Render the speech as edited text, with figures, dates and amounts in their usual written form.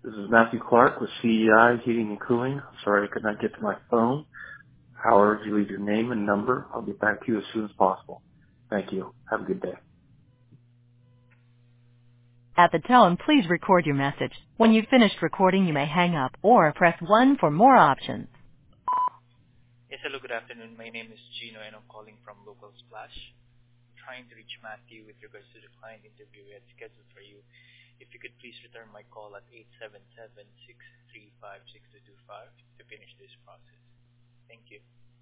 This is Matthew Clark with CEI Heating and Cooling. I'm sorry I could not get to my phone. However, if you leave your name and number, I'll get back to you as soon as possible. Thank you. Have a good day. At the tone, please record your message. When you've finished recording, you may hang up or press 1 for more options. Yes, hello, good afternoon. My name is Gino and I'm calling from Local Splash. I'm trying to reach Matthew with regards to the client interview we had scheduled for you. If you could please return my call at 877-635-6225 to finish this process. Thank you.